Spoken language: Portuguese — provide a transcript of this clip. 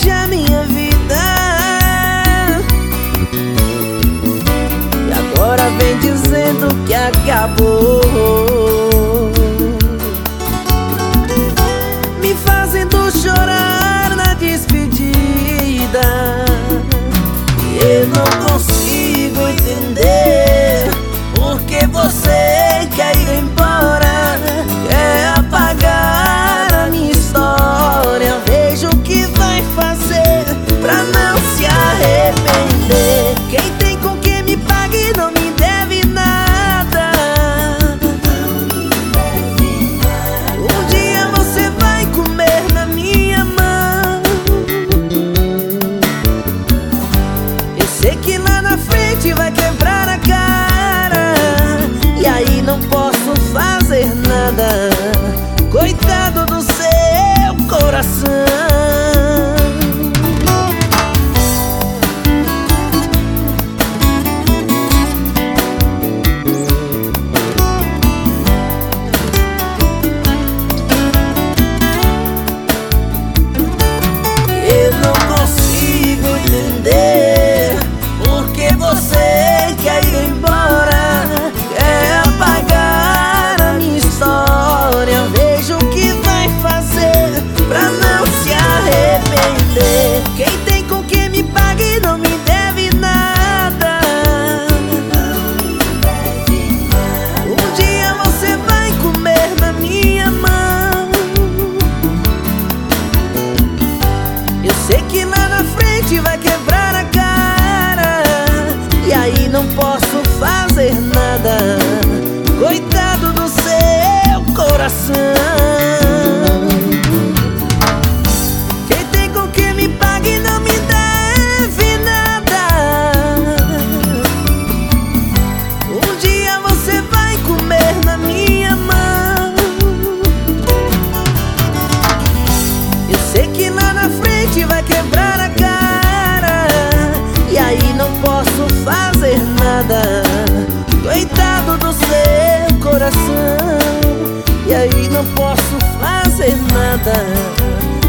hoje a minha vida e agora vem dizendo que acabou, me fazendo chorar na despedida. Eu não consigo entender porque você quer ir embora, quer apagar a minha história. Veja o que vai fazer pra não se arrepender. Quem tem com quem me pague não me deve nada. Um dia você vai comer na minha mão. Eu sei que lá na frente vai quebrar a cara e aí não posso fazer nada. Coitado do seu coração. Eu não consigo entender porque você quer ir embora, quer apagar a minha história. Veja o que vai fazer pra não se arrepender. Quem tem com quem me pague não me deve nada. Um dia você vai comer na minha mão. Eu sei que lá na frente vai quebrar a cara e aí não posso fazer nada. Coitado do seu coração. Quem tem com quem me pague não me deve nada. Um dia você vai comer na minha mão. Eu sei que lá na frente vai quebrar a cara e aí não posso fazer nada. Coitado do seu coração, e aí não posso fazer nada.